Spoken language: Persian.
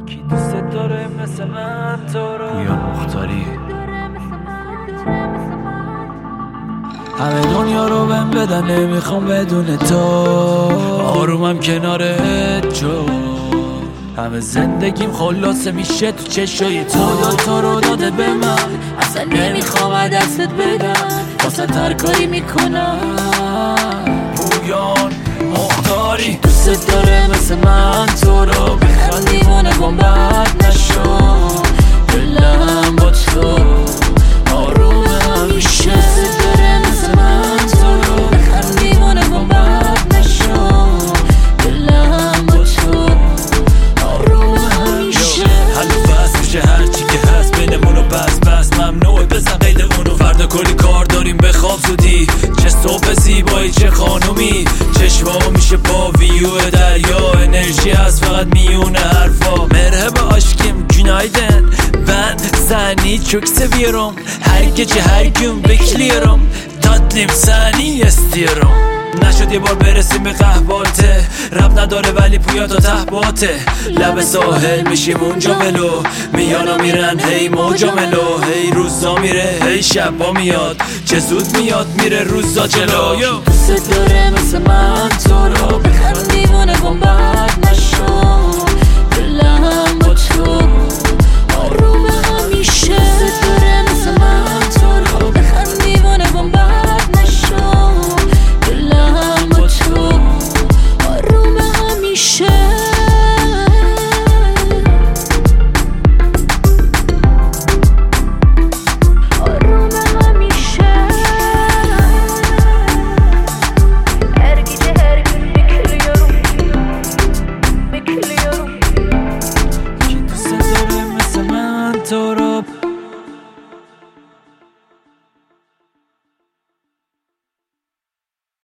کی دوست داره مثل من تو رو؟ پویان مختاری. همه دنیا رو بهم بدن نمیخوام بدون تو، آرومم کنارت جو. همه زندگیم خلاصه میشه تو چشای تو رو داده به من، اصلا نمیخوام دستت بدم، واسه هر کاری میکنم. پویان مختاری. دوست داره مثل من تو رو، بخندیم و نگم بد نشو، دلم با تو آروم همیشه. دوست داره مثل من تو رو، بخندیم و نگم بد نشو، دلم با تو آروم همیشه. حلو بس میشه هرچی که هست بینمونو بس ممنوعه بزن قید اونو. فردا کلی کار داریم بخواب زودی، چه صبح زیبایی چه خانومی، چشمامو میشه با ویو دریا، انرژی از فقط میونه حرفا. مرحبا aşkım günaydın, ben seni çok seviyorum, her gece her gün bekliyorum, tatlım seni istiyorum. نشد یه بار برسیم به قهباته، رب نداره ولی پویا تا تهباته. لب ساحل میشیم اونجا ولو، میان و میرن هی موجا ملو، هی روزا میره هی شبا میاد، چه زود میاد میره روزا جلو. دوست داره مثل من تو رو، بخندیم و نگم بد